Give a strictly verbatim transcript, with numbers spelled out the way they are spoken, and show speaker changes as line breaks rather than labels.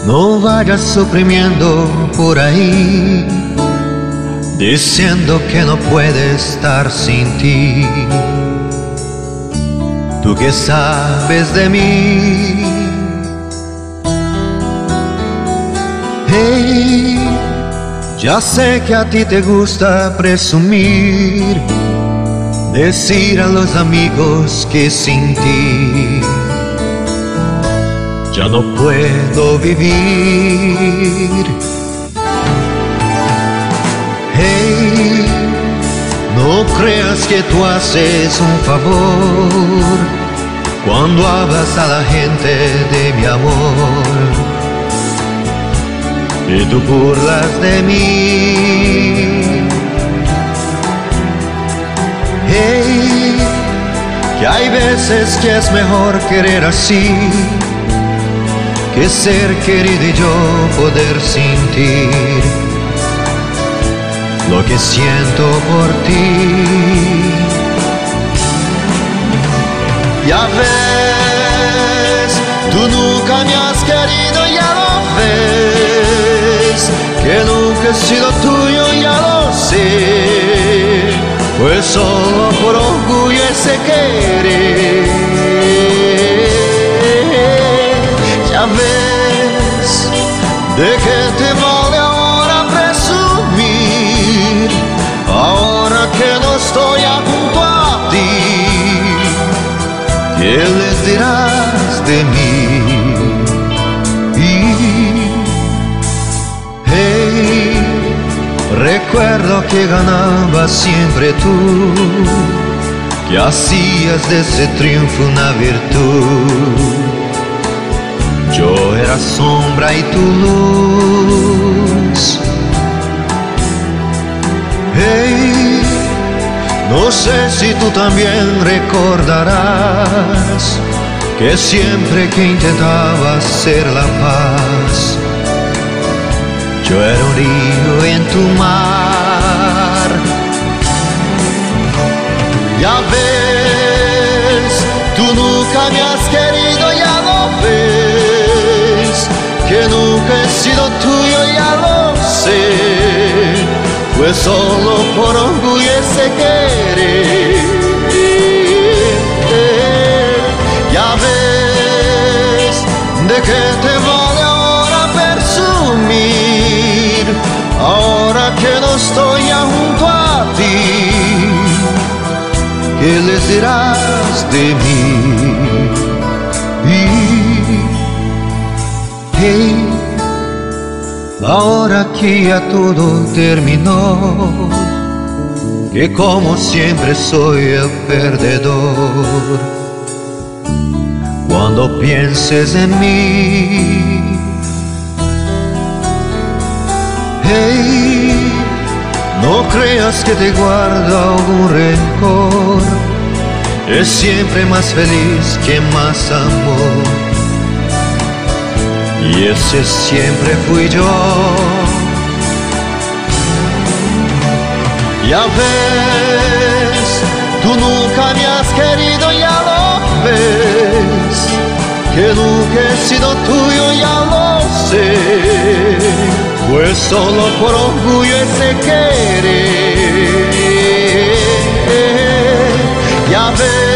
No vayas suprimiendo por ahí, diciendo que no puede estar sin ti. Tú que sabes de mí. Hey, ya sé que a ti te gusta presumir, decir a los amigos que sin ti ya no puedo vivir. Hey, no creas que tú haces un favor cuando hablas a la gente de mi amor y tú burlas de mí. Hey, que hay veces que es mejor querer así que ser querido y yo poder sentir lo que siento por ti. Ya ves, tú nunca me has querido, ya lo ves, que nunca he sido tuyo, ya lo sé, pues solo por orgullo ese querer. Ya ves, de qué te vale ahora presumir, ahora que no estoy junto a ti, ¿qué les dirás de mí? Y, hey, recuerdo que ganabas siempre tú, que hacías de ese triunfo una virtud. Yo era sombra y tu luz. Hey, no sé si tú también recordarás que siempre que intentaba hacer la paz, yo era un río en tu mar. Ya ves, tú nunca me has querido, ya lo ves, que nunca he sido tuyo, ya lo sé, pues solo por orgullo ese querer. Ya ves, de qué te vale ahora presumir, ahora que no estoy ya junto a ti, ¿qué les dirás de mí? Hey, ahora que ya todo terminó, que como siempre soy el perdedor, cuando pienses en mí, hey, no creas que te guardo algún rencor, es siempre más feliz que más amor. Y ese siempre fui yo. Ya ves, tú nunca me has querido, ya lo ves, que nunca he sido tuyo, ya lo sé, pues solo por orgullo ese querer. Ya ves,